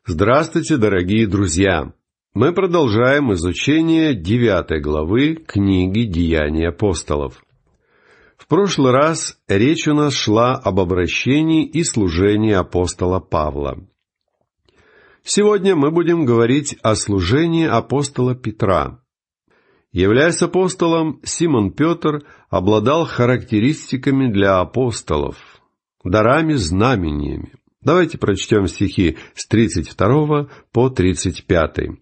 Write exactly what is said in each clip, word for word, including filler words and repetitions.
Здравствуйте, дорогие друзья! Мы продолжаем изучение девятой главы книги «Деяния апостолов». В прошлый раз речь у нас шла об обращении и служении апостола Павла. Сегодня мы будем говорить о служении апостола Петра. Являясь апостолом, Симон Петр обладал характеристиками для апостолов, дарами-знамениями. Давайте прочтем стихи с тридцать второго по тридцать пятый.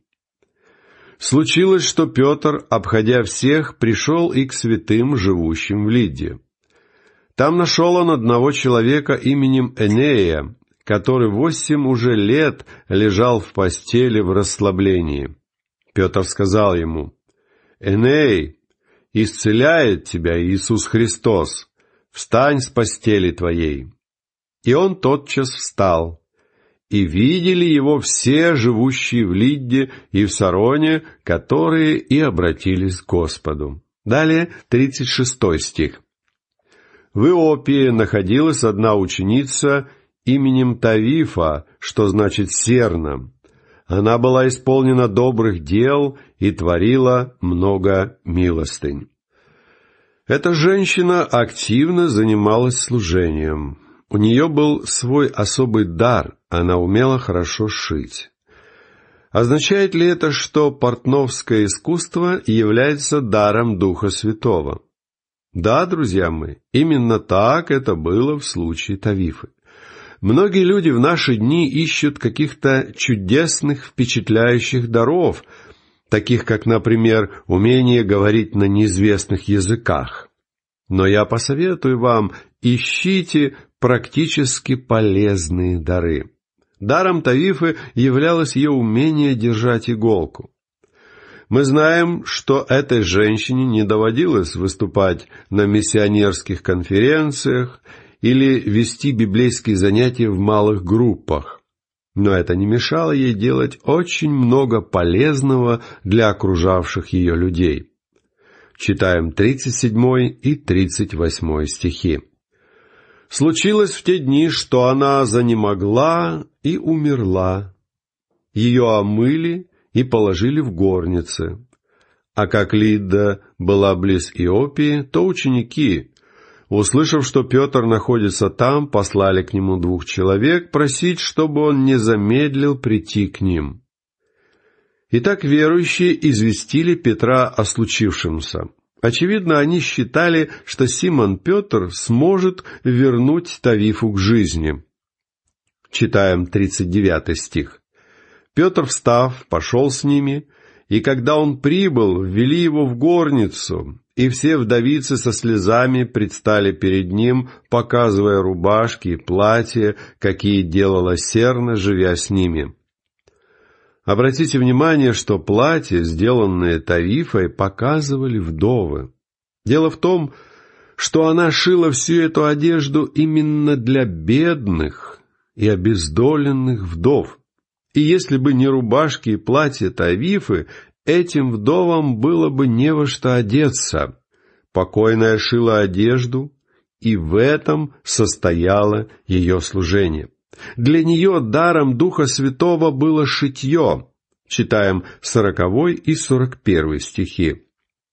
«Случилось, что Петр, обходя всех, пришел и к святым, живущим в Лидде. Там нашел он одного человека именем Энея, который восемь уже лет лежал в постели в расслаблении. Петр сказал ему: „Эней, исцеляет тебя Иисус Христос, встань с постели твоей“. И он тотчас встал, и видели его все, живущие в Лидде и в Сароне, которые и обратились к Господу». Далее тридцать шестой стих. «В Иопии находилась одна ученица именем Тавифа, что значит «серна». Она была исполнена добрых дел и творила много милостынь». Эта женщина активно занималась служением. У нее был свой особый дар, она умела хорошо шить. Означает ли это, что портновское искусство является даром Духа Святого? Да, друзья мои, именно так это было в случае Тавифы. Многие люди в наши дни ищут каких-то чудесных, впечатляющих даров, таких как, например, умение говорить на неизвестных языках. Но я посоветую вам, ищите практически полезные дары. Даром Тавифы являлось ее умение держать иголку. Мы знаем, что этой женщине не доводилось выступать на миссионерских конференциях или вести библейские занятия в малых группах. Но это не мешало ей делать очень много полезного для окружавших ее людей. Читаем тридцать седьмой и тридцать восьмой стихи. «Случилось в те дни, что она занемогла и умерла. Ее омыли и положили в горнице. А как Лидда была близ Иопии, то ученики, услышав, что Петр находится там, послали к нему двух человек просить, чтобы он не замедлил прийти к ним. Итак, верующие известили Петра о случившемся. Очевидно, они считали, что Симон Петр сможет вернуть Тавифу к жизни. Читаем тридцать девятый стих. «Петр, встав, пошел с ними, и когда он прибыл, ввели его в горницу, и все вдовицы со слезами предстали перед ним, показывая рубашки и платья, какие делала Серна, живя с ними». Обратите внимание, что платья, сделанные Тавифой, показывали вдовы. Дело в том, что она шила всю эту одежду именно для бедных и обездоленных вдов. И если бы не рубашки и платья Тавифы, этим вдовам было бы не во что одеться. Покойная шила одежду, и в этом состояло ее служение. Для нее даром Духа Святого было шитье. Читаем сороковой и сорок первый стихи.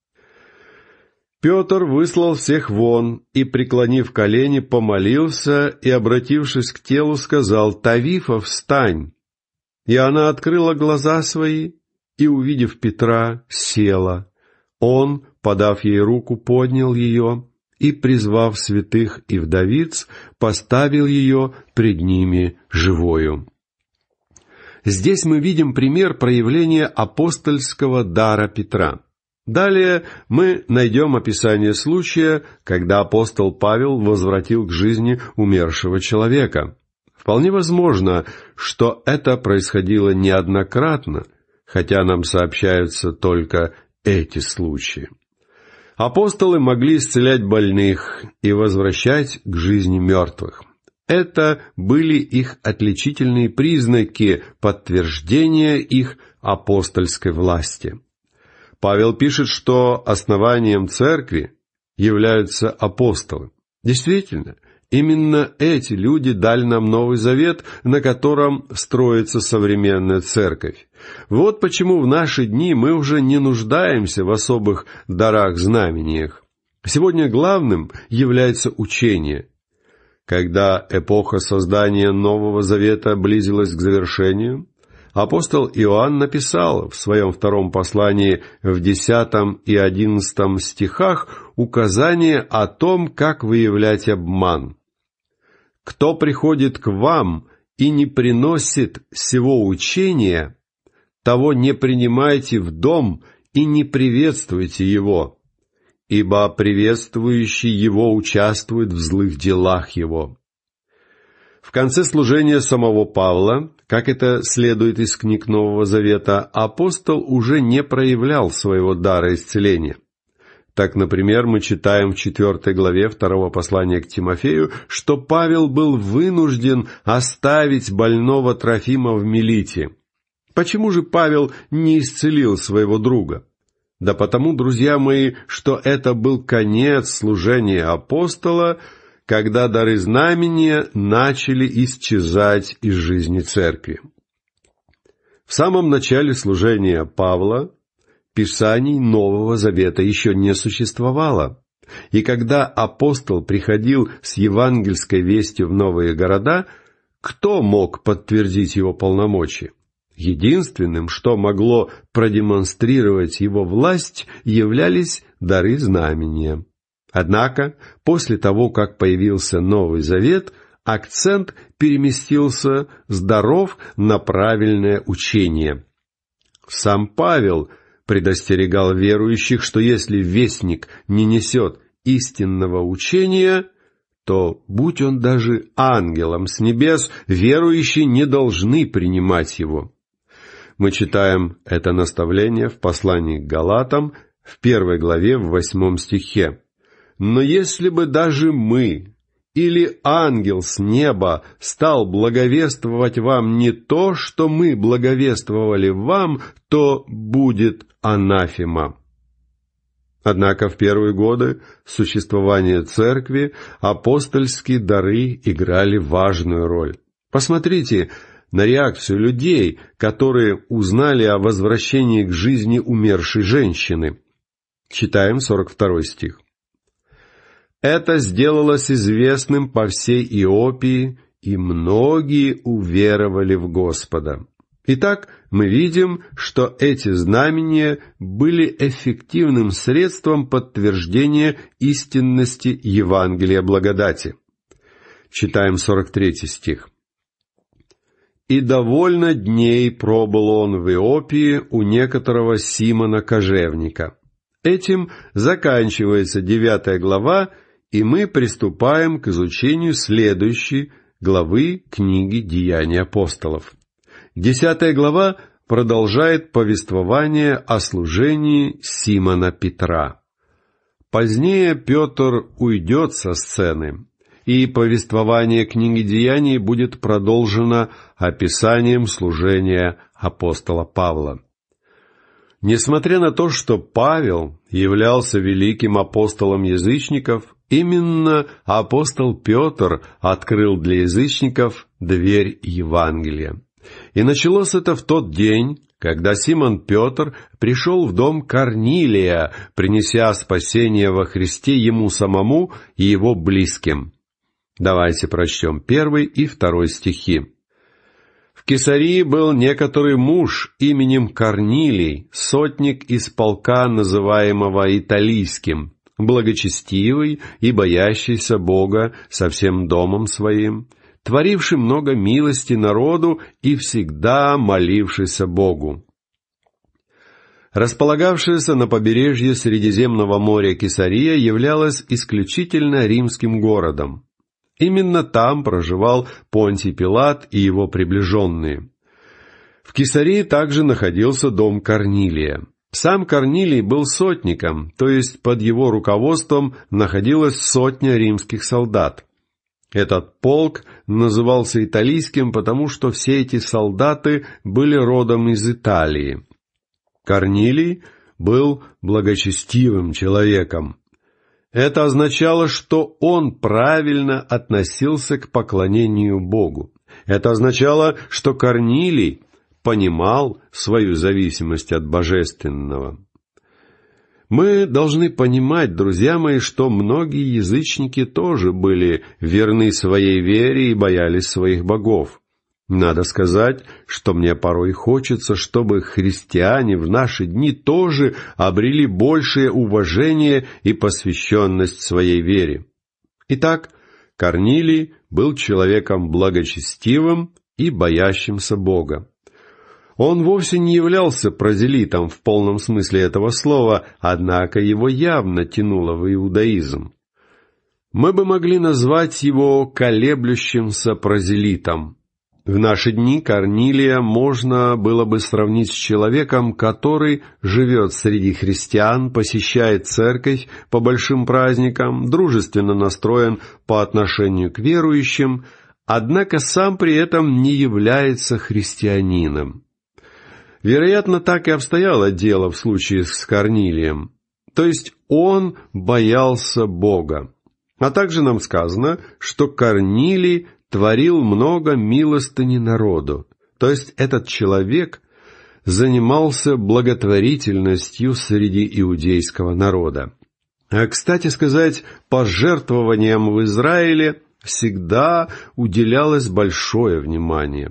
«Петр выслал всех вон, и, преклонив колени, помолился, и, обратившись к телу, сказал: „Тавифа, встань!“ И она открыла глаза свои, и, увидев Петра, села. Он, подав ей руку, поднял ее, и, призвав святых и вдовиц, поставил ее пред ними живою». Здесь мы видим пример проявления апостольского дара Петра. Далее мы найдем описание случая, когда апостол Павел возвратил к жизни умершего человека. Вполне возможно, что это происходило неоднократно, хотя нам сообщаются только эти случаи. Апостолы могли исцелять больных и возвращать к жизни мертвых. Это были их отличительные признаки подтверждения их апостольской власти. Павел пишет, что основанием церкви являются апостолы. Действительно, Именно эти люди дали нам Новый Завет, на котором строится современная церковь. Вот почему в наши дни мы уже не нуждаемся в особых дарах-знамениях. Сегодня главным является учение. Когда эпоха создания Нового Завета близилась к завершению, апостол Иоанн написал в своем втором послании в десятом и одиннадцатом стихах указание о том, как выявлять обман. «Кто приходит к вам и не приносит сего учения, того не принимайте в дом и не приветствуйте его, ибо приветствующий его участвует в злых делах его». В конце служения самого Павла, как это следует из книг Нового Завета, апостол уже не проявлял своего дара исцеления. Так, например, мы читаем в четвертой главе второго послания к Тимофею, что Павел был вынужден оставить больного Трофима в Милите. Почему же Павел не исцелил своего друга? Да потому, друзья мои, что это был конец служения апостола, когда дары знамения начали исчезать из жизни церкви. В самом начале служения Павла Писаний Нового Завета еще не существовало, и когда апостол приходил с евангельской вестью в новые города, кто мог подтвердить его полномочия? Единственным, что могло продемонстрировать его власть, являлись дары знамения. Однако, после того, как появился Новый Завет, акцент переместился с даров на правильное учение. Сам Павел предостерегал верующих, что если вестник не несет истинного учения, то, будь он даже ангелом с небес, верующие не должны принимать его. Мы читаем это наставление в послании к Галатам в первой главе в восьмом стихе. «Но если бы даже мы или ангел с неба стал благовествовать вам не то, что мы благовествовали вам, то будет анафема». Однако в первые годы существования церкви апостольские дары играли важную роль. Посмотрите на реакцию людей, которые узнали о возвращении к жизни умершей женщины. Читаем сорок второй стих. «Это сделалось известным по всей Иопии, и многие уверовали в Господа». Итак, мы видим, что эти знамения были эффективным средством подтверждения истинности Евангелия благодати. Читаем сорок третий стих. «И довольно дней пробыл он в Иопии у некоторого Симона Кожевника». Этим заканчивается девятая глава, и мы приступаем к изучению следующей главы книги «Деяния апостолов». Десятая глава продолжает повествование о служении Симона Петра. Позднее Петр уйдет со сцены, и повествование книги «Деяний» будет продолжено описанием служения апостола Павла. Несмотря на то, что Павел являлся великим апостолом язычников, именно апостол Петр открыл для язычников дверь Евангелия. И началось это в тот день, когда Симон Петр пришел в дом Корнилия, принеся спасение во Христе ему самому и его близким. Давайте прочтем первый и второй стихи. «В Кесарии был некоторый муж именем Корнилий, сотник из полка, называемого Италийским, благочестивый и боящийся Бога со всем домом своим, творивший много милости народу и всегда молившийся Богу». Располагавшаяся на побережье Средиземного моря Кесария являлась исключительно римским городом. Именно там проживал Понтий Пилат и его приближенные. В Кесарии также находился дом Корнилия. Сам Корнилий был сотником, то есть под его руководством находилась сотня римских солдат. Этот полк назывался Италийским, потому что все эти солдаты были родом из Италии. Корнилий был благочестивым человеком. Это означало, что он правильно относился к поклонению Богу. Это означало, что Корнилий понимал свою зависимость от Божественного. Мы должны понимать, друзья мои, что многие язычники тоже были верны своей вере и боялись своих богов. Надо сказать, что мне порой хочется, чтобы христиане в наши дни тоже обрели большее уважение и посвященность своей вере. Итак, Корнилий был человеком благочестивым и боящимся Бога. Он вовсе не являлся прозелитом в полном смысле этого слова, однако его явно тянуло в иудаизм. Мы бы могли назвать его колеблющимся прозелитом. В наши дни Корнилия можно было бы сравнить с человеком, который живет среди христиан, посещает церковь по большим праздникам, дружественно настроен по отношению к верующим, однако сам при этом не является христианином. Вероятно, так и обстояло дело в случае с Корнилием. То есть он боялся Бога. А также нам сказано, что Корнилий творил много милостыни народу. То есть этот человек занимался благотворительностью среди иудейского народа. А, кстати сказать, пожертвованиям в Израиле всегда уделялось большое внимание.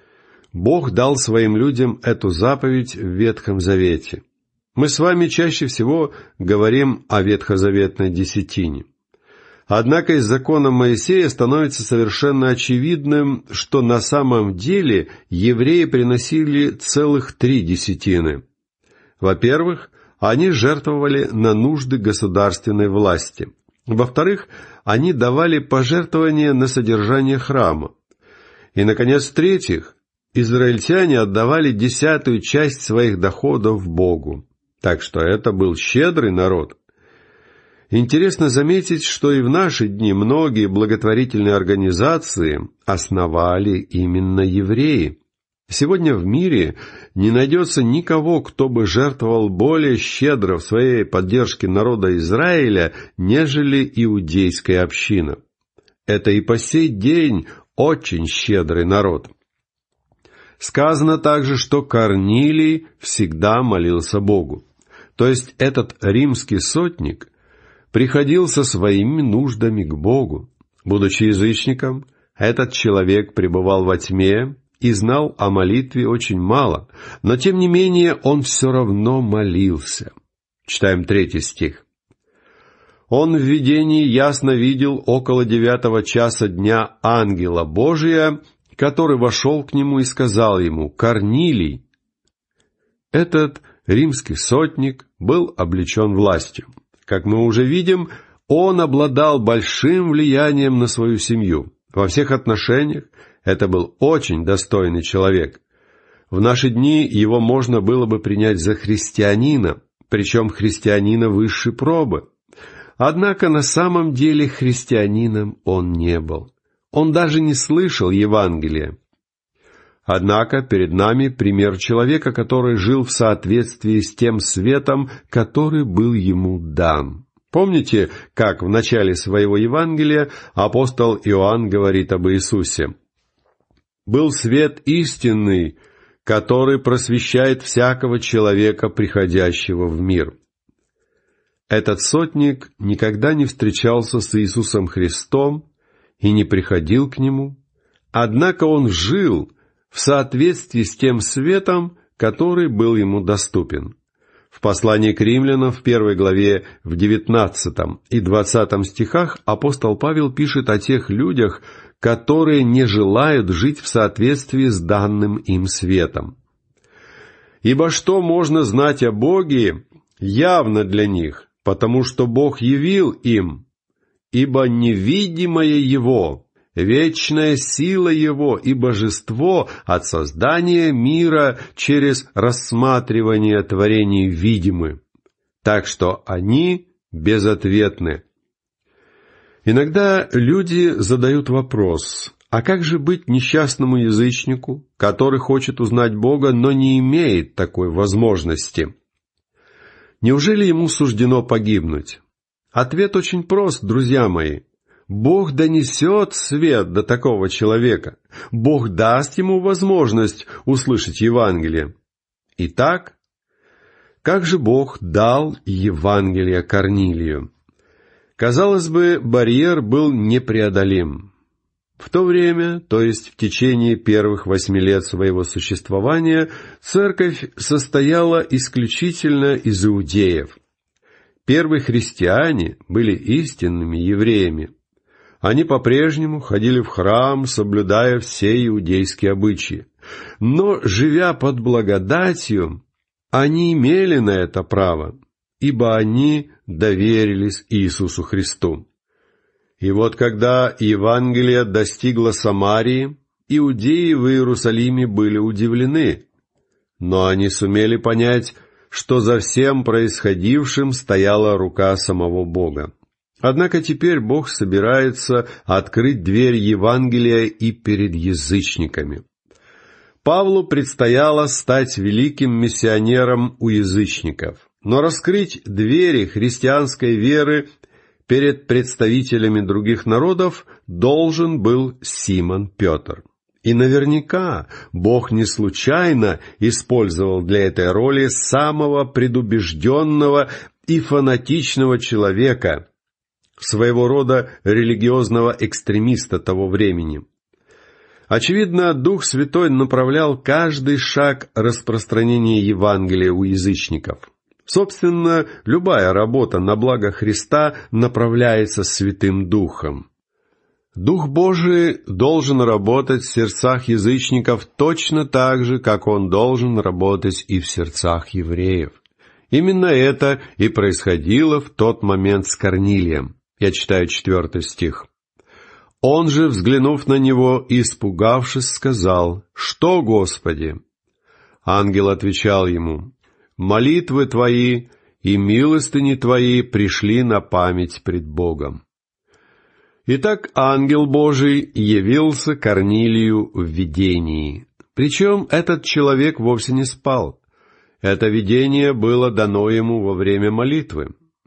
Бог дал своим людям эту заповедь в Ветхом Завете. Мы с вами чаще всего говорим о ветхозаветной десятине. Однако из закона Моисея становится совершенно очевидным, что на самом деле евреи приносили целых три десятины. Во-первых, они жертвовали на нужды государственной власти. Во-вторых, они давали пожертвования на содержание храма. И, наконец, в-третьих, израильтяне отдавали десятую часть своих доходов Богу. Так что это был щедрый народ. Интересно заметить, что и в наши дни многие благотворительные организации основали именно евреи. Сегодня в мире не найдется никого, кто бы жертвовал более щедро в своей поддержке народа Израиля, нежели иудейская община. Это и по сей день очень щедрый народ. Сказано также, что Корнилий всегда молился Богу. То есть этот римский сотник приходил со своими нуждами к Богу. Будучи язычником, этот человек пребывал во тьме и знал о молитве очень мало, но тем не менее он все равно молился. Читаем третий стих. «Он в видении ясно видел около девятого часа дня ангела Божия, который вошел к нему и сказал ему: „Корнилий!“ Этот римский сотник был облечен властью. Как мы уже видим, он обладал большим влиянием на свою семью. Во всех отношениях это был очень достойный человек. В наши дни его можно было бы принять за христианина, причем христианина высшей пробы. Однако на самом деле христианином он не был. Он даже не слышал Евангелия. Однако перед нами пример человека, который жил в соответствии с тем светом, который был ему дан. Помните, как в начале своего Евангелия апостол Иоанн говорит об Иисусе? «Был свет истинный, который просвещает всякого человека, приходящего в мир». Этот сотник никогда не встречался с Иисусом Христом и не приходил к Нему, однако он жил в соответствии с тем светом, который был ему доступен. В послании к римлянам в первой главе в девятнадцатом и двадцатом стихах апостол Павел пишет о тех людях, которые не желают жить в соответствии с данным им светом. «Ибо что можно знать о Боге, явно для них, потому что Бог явил им, ибо невидимое Его, вечная сила Его и божество от создания мира через рассматривание творений видимы, так что они безответны». Иногда люди задают вопрос: а как же быть несчастному язычнику, который хочет узнать Бога, но не имеет такой возможности? Неужели ему суждено погибнуть? Ответ очень прост, друзья мои. Бог донесет свет до такого человека. Бог даст ему возможность услышать Евангелие. Итак, как же Бог дал Евангелие Корнилию? Казалось бы, барьер был непреодолим. В то время, то есть в течение первых восьми лет своего существования, церковь состояла исключительно из иудеев. Первые христиане были истинными евреями. Они по-прежнему ходили в храм, соблюдая все иудейские обычаи. Но, живя под благодатью, они имели на это право, ибо они доверились Иисусу Христу. И вот когда Евангелие достигло Самарии, иудеи в Иерусалиме были удивлены, но они сумели понять, что за всем происходившим стояла рука самого Бога. Однако теперь Бог собирается открыть дверь Евангелия и перед язычниками. Павлу предстояло стать великим миссионером у язычников, но раскрыть двери христианской веры перед представителями других народов должен был Симон Петр. И наверняка Бог не случайно использовал для этой роли самого предубежденного и фанатичного человека, своего рода религиозного экстремиста того времени. Очевидно, Дух Святой направлял каждый шаг распространения Евангелия у язычников. Собственно, любая работа на благо Христа направляется Святым Духом. Дух Божий должен работать в сердцах язычников точно так же, как Он должен работать и в сердцах евреев. Именно это и происходило в тот момент с Корнилием. Я читаю четвертый стих. «Он же, взглянув на него и испугавшись, сказал: „Что, Господи?“ Ангел отвечал ему: „Молитвы твои и милостыни твои пришли на память пред Богом“». Итак, ангел Божий явился Корнилию в видении. Причем этот человек вовсе не спал. Это видение было дано ему во время молитвы.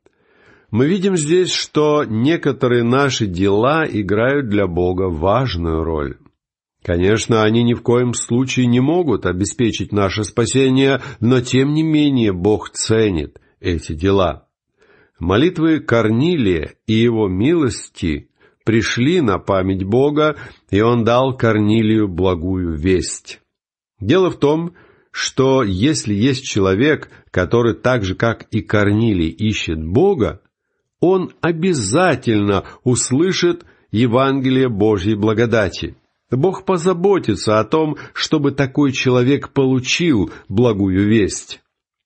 Мы видим здесь, что некоторые наши дела играют для Бога важную роль. Конечно, они ни в коем случае не могут обеспечить наше спасение, но тем не менее Бог ценит эти дела. Молитвы Корнилия и его милости пришли на память Бога, и Он дал Корнилию благую весть. Дело в том, что если есть человек, который так же, как и Корнилий, ищет Бога, он обязательно услышит Евангелие Божьей благодати. Бог позаботится о том, чтобы такой человек получил благую весть.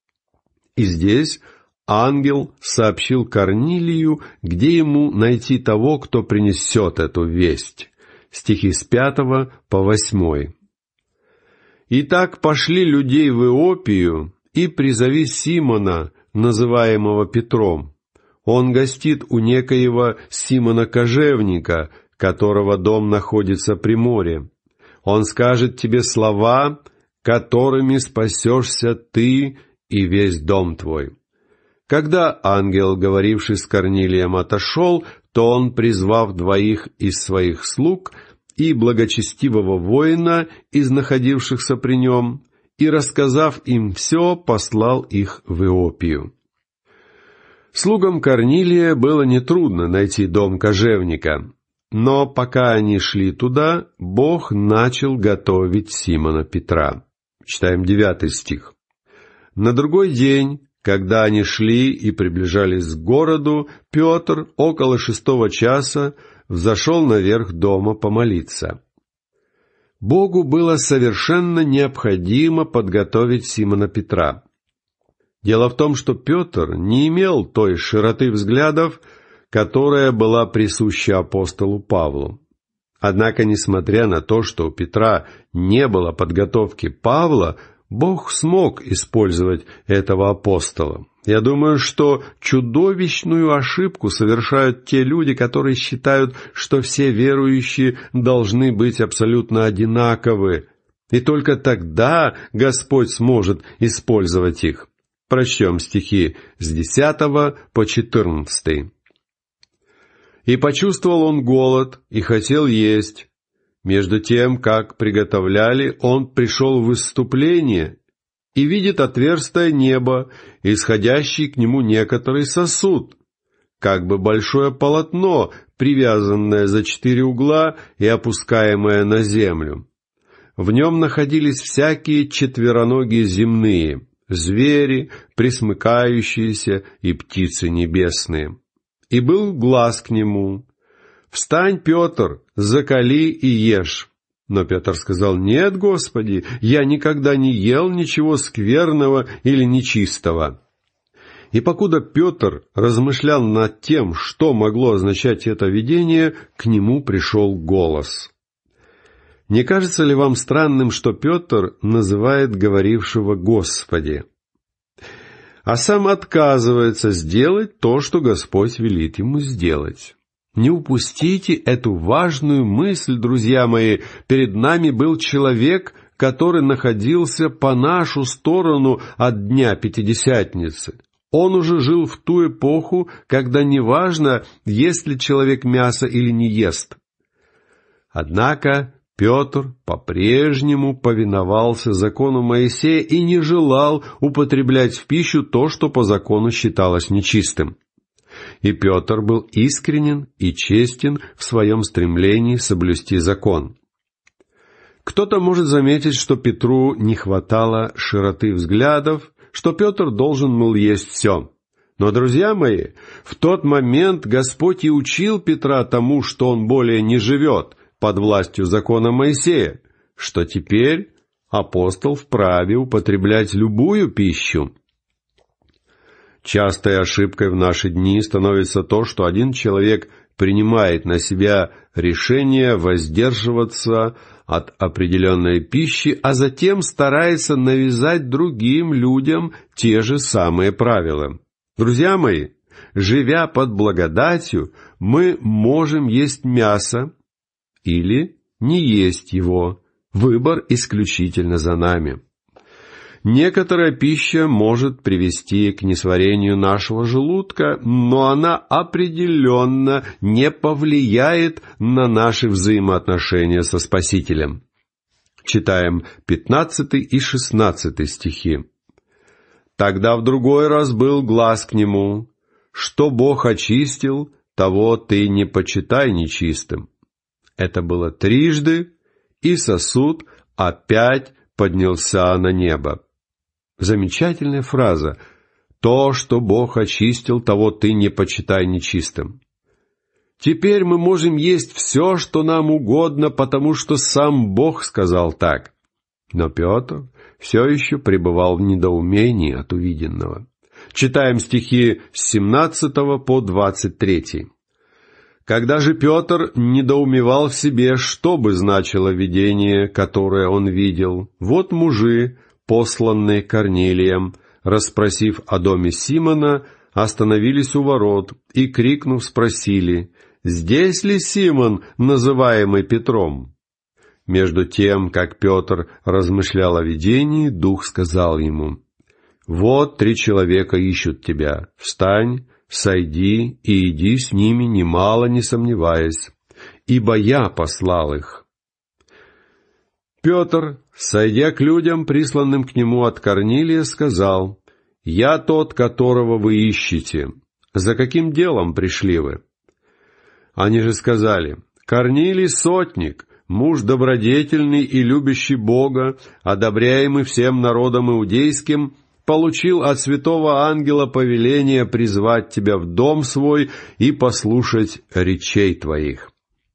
И здесь ангел сообщил Корнилию, где ему найти того, кто принесет эту весть. Стихи с пятого по восьмой. «Итак, пошли людей в Иопию и призови Симона, называемого Петром. Он гостит у некоего Симона Кожевника, которого дом находится при море. Он скажет тебе слова, которыми спасешься ты и весь дом твой». Когда ангел, говоривший с Корнилием, отошел, то он, призвав двоих из своих слуг и благочестивого воина из находившихся при нем, и, рассказав им все, послал их в Иопию. Слугам Корнилия было нетрудно найти дом кожевника, но пока они шли туда, Бог начал готовить Симона Петра. Читаем девятый стих. «На другой день, когда они шли и приближались к городу, Петр около шестого часа взошел наверх дома помолиться». Богу было совершенно необходимо подготовить Симона Петра. Дело в том, что Петр не имел той широты взглядов, которая была присуща апостолу Павлу. Однако, несмотря на то, что у Петра не было подготовки Павла, Бог смог использовать этого апостола. Я думаю, что чудовищную ошибку совершают те люди, которые считают, что все верующие должны быть абсолютно одинаковы, и только тогда Господь сможет использовать их. Прочтем стихи с десятого по четырнадцатый. И почувствовал он голод, и хотел есть. Между тем, как приготовляли, он пришел в выступление и видит отверстое небо, исходящий к нему некоторый сосуд, как бы большое полотно, привязанное за четыре угла и опускаемое на землю. В нем находились всякие четвероногие земные, звери, пресмыкающиеся и птицы небесные. И был глас к нему: «Встань, Петр, закали и ешь». Но Петр сказал: «Нет, Господи, я никогда не ел ничего скверного или нечистого». И покуда Петр размышлял над тем, что могло означать это видение, к нему пришел голос. Не кажется ли вам странным, что Петр называет говорившего «Господи», а сам отказывается сделать то, что Господь велит ему сделать? Не упустите эту важную мысль, друзья мои. Перед нами был человек, который находился по нашу сторону от Дня Пятидесятницы. Он уже жил в ту эпоху, когда неважно, ест ли человек мясо или не ест. Однако Петр по-прежнему повиновался закону Моисея и не желал употреблять в пищу то, что по закону считалось нечистым. И Петр был искренен и честен в своем стремлении соблюсти закон. Кто-то может заметить, что Петру не хватало широты взглядов, что Петр должен был есть все. Но, друзья мои, в тот момент Господь и учил Петра тому, что он более не живет под властью закона Моисея, что теперь апостол вправе употреблять любую пищу. Частой ошибкой в наши дни становится то, что один человек принимает на себя решение воздерживаться от определенной пищи, а затем старается навязать другим людям те же самые правила. Друзья мои, живя под благодатью, мы можем есть мясо или не есть его. Выбор исключительно за нами. Некоторая пища может привести к несварению нашего желудка, но она определенно не повлияет на наши взаимоотношения со Спасителем. Читаем пятнадцатый и шестнадцатый стихи. «Тогда в другой раз был глас к нему: что Бог очистил, того ты не почитай нечистым». Это было трижды, и сосуд опять поднялся на небо. Замечательная фраза. «То, что Бог очистил, того ты не почитай нечистым». Теперь мы можем есть все, что нам угодно, потому что сам Бог сказал так. Но Петр все еще пребывал в недоумении от увиденного. Читаем стихи с семнадцатого по двадцать третий. «Когда же Петр недоумевал в себе, что бы значило видение, которое он видел, вот мужи, посланные Корнилием, расспросив о доме Симона, остановились у ворот и, крикнув, спросили: «Здесь ли Симон, называемый Петром?» Между тем, как Петр размышлял о видении, Дух сказал ему: «Вот три человека ищут тебя. Встань, сойди и иди с ними, немало не сомневаясь, ибо я послал их». Петр, сойдя к людям, присланным к нему от Корнилия, сказал: «Я тот, которого вы ищете. За каким делом пришли вы?» Они же сказали: «Корнилий сотник, муж добродетельный и любящий Бога, одобряемый всем народом иудейским, получил от святого ангела повеление призвать тебя в дом свой и послушать речей твоих».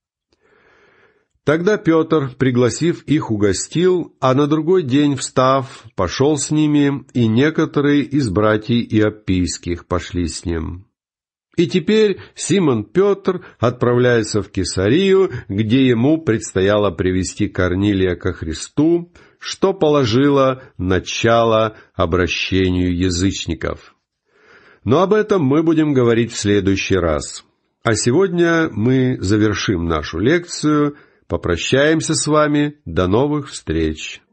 Тогда Петр, пригласив их, угостил, а на другой день, встав, пошел с ними, и некоторые из братьев Иоппийских пошли с ним. И теперь Симон Петр отправляется в Кесарию, где ему предстояло привести Корнилия ко Христу, что положило начало обращению язычников. Но об этом мы будем говорить в следующий раз. А сегодня мы завершим нашу лекцию. Попрощаемся с вами. До новых встреч!